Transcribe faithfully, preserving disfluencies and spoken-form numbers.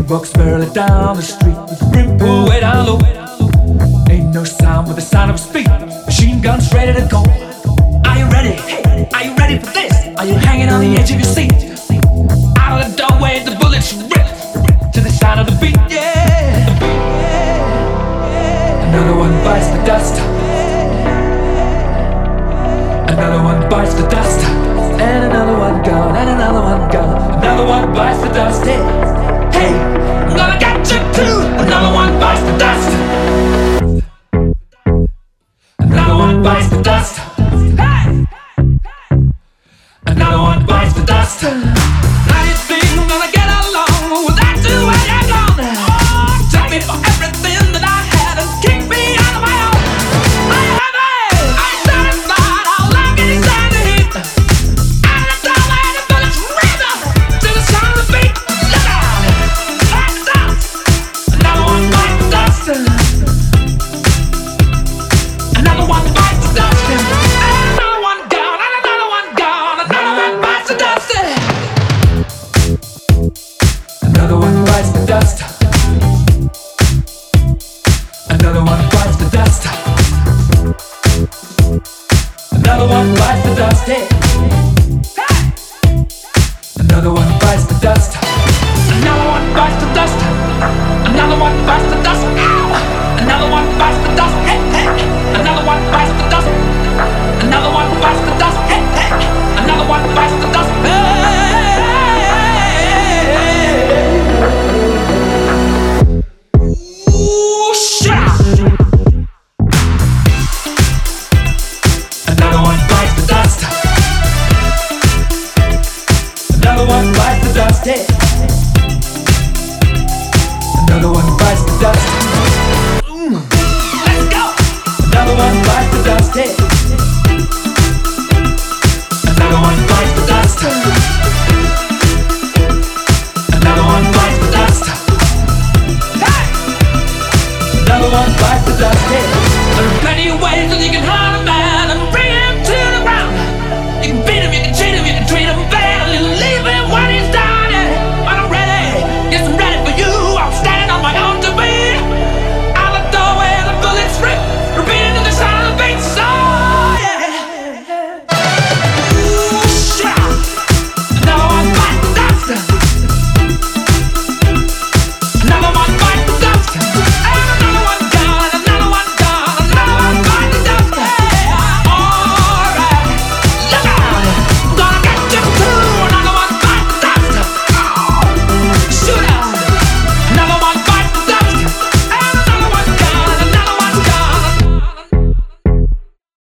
walks barely down the street with the brim pulled way down low. Ain't no sound but the sound of speed. Machine guns ready to go. Are you ready? Hey, are you ready for this? Are you hanging on the edge of your seat? Out of the doorway, the bullets rip to the sound of the beat. Yeah. Another one bites the dust. Another one bites the dust. And another one gone. And another one gone. Another one bites the dust. Hey, hey, I'm gonna get you too. Another one bites the dust. Another one bites the dust. Hey, another one bites the dust. How do you think I'm gonna get along without you when you're gone? Oh, take me for everything that I had and kick me out of my own. Are you happy? Are you satisfied? How long can you stand the heat? Out of the doorway, the bullets rip to the sound of the beat. Look out! Bite the dust. Another one bites the dust. Another one bites the dust. Another one gone. And another one gone. Another one bites the dust. Another one bites the dust. Another one bites the dust. Another one bites the dust. Hey. Another one bites the dust. Another one bites the dust. Another one bites the dust. Ow! Another one bites the dust. Hey, hey. Another one bites the dust. Another one bites the dust. Hey, hey. Another one bites the dust. Hey. Ooh, shit! Another one bites the dust. Another one bites the dust. Yeah. Another one bites the dust. Mm. Let's go. Another one bites the dust. Yeah. Another one